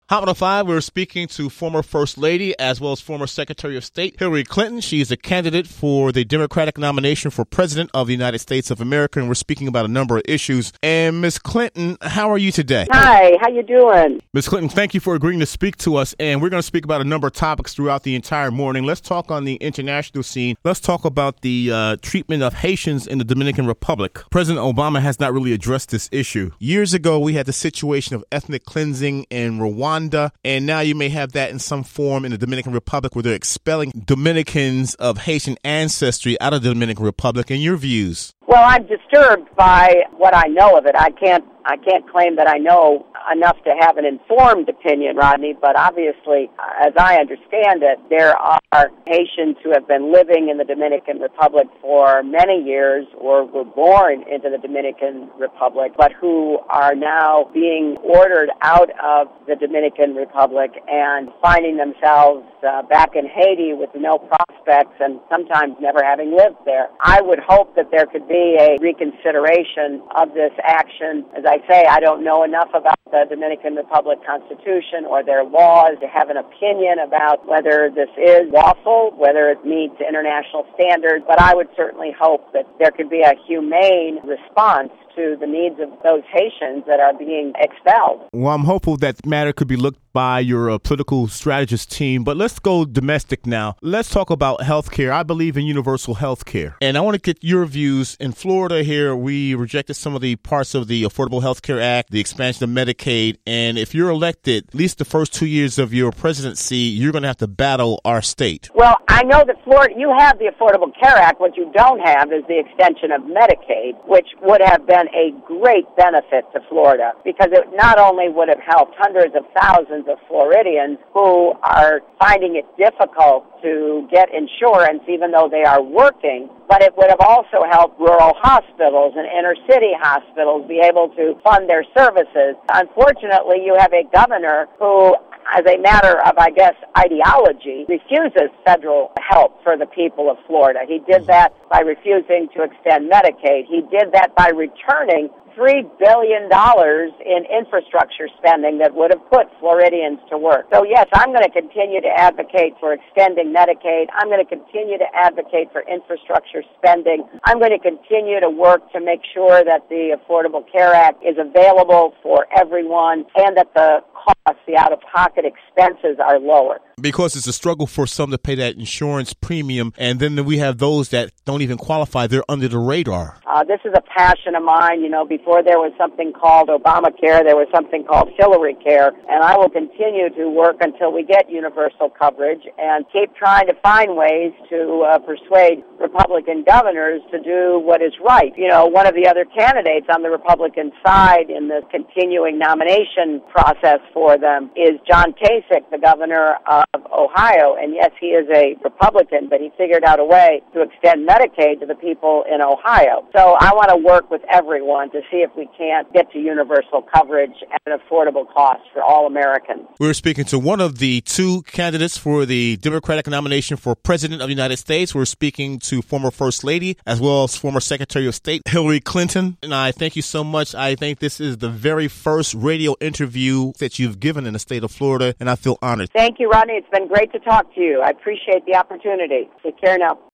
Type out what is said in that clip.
Hot 105, we're speaking to former First Lady as well as former Secretary of State Hillary Clinton. She's a candidate for the Democratic nomination for President of the United States of America, and we're speaking about a number of issues. And Ms. Clinton, how are you today? Hi, how you doing? Ms. Clinton, thank you for agreeing to speak to us, and we're going to speak about a number of topics throughout the entire morning. Let's talk on the international scene. Let's talk about the treatment of Haitians in the Dominican Republic. President Obama has not really addressed this issue. Years ago, we had the situation of ethnic cleansing in Rwanda, and now you may have that in some form in the Dominican Republic where they're expelling Dominicans of Haitian ancestry out of the Dominican Republic. In your views? Well, I'm disturbed by what I know of it. I can't claim that I know enough to have an informed opinion, Rodney, but obviously, as I understand it, there are Haitians who have been living in the Dominican Republic for many years or were born into the Dominican Republic, but who are now being ordered out of the Dominican Republic and finding themselves back in Haiti with no prospects and sometimes never having lived there. I would hope that there could be a reconsideration of this action. As I say, I don't know enough about the Dominican Republic Constitution or their laws to have an opinion about whether this is lawful, whether it meets international standards, but I would certainly hope that there could be a humane response to the needs of those Haitians that are being expelled. Well, I'm hopeful that matter could be looked by your political strategist team, but let's go domestic now. Let's talk about health care. I believe in universal health care, and I want to get your views. In Florida here, we rejected some of the parts of the Affordable Health Care Act, the expansion of Medicaid, and if you're elected, at least the first 2 years of your presidency, you're going to have to battle our state. Well, I know that Florida, you have the Affordable Care Act. What you don't have is the extension of Medicaid, which would have been a great benefit to Florida, because it not only would have helped hundreds of thousands of Floridians who are finding it difficult to get insurance even though they are working, but it would have also helped rural hospitals and inner city hospitals be able to fund their services. Unfortunately, you have a governor who, as a matter of, I guess, ideology, refuses federal help for the people of Florida. He did that by refusing to extend Medicaid. He did that by returning $3 billion in infrastructure spending that would have put Floridians to work. So yes, I'm going to continue to advocate for extending Medicaid. I'm going to continue to advocate for infrastructure spending. I'm going to continue to work to make sure that the Affordable Care Act is available for everyone and that the costs, the out-of-pocket expenses are lower. Because it's a struggle for some to pay that insurance premium, and then we have those that don't even qualify. They're under the radar. This is a passion of mine. You know, before there was something called Obamacare, there was something called Hillary Care, and I will continue to work until we get universal coverage and keep trying to find ways to persuade Republican governors to do what is right. You know, one of the other candidates on the Republican side in the continuing nomination process for them is John Kasich, the governor of Ohio, and yes, he is a Republican, but he figured out a way to extend Medicaid to the people in Ohio. So I want to work with everyone to see if we can't get to universal coverage at an affordable cost for all Americans. We're speaking to one of the two candidates for the Democratic nomination for President of the United States. We're speaking to former First Lady as well as former Secretary of State Hillary Clinton. And I thank you so much. I think this is the very first radio interview that you've given in the state of Florida, and I feel honored. Thank you, Rodney. It's been great to talk to you. I appreciate the opportunity. Take care now.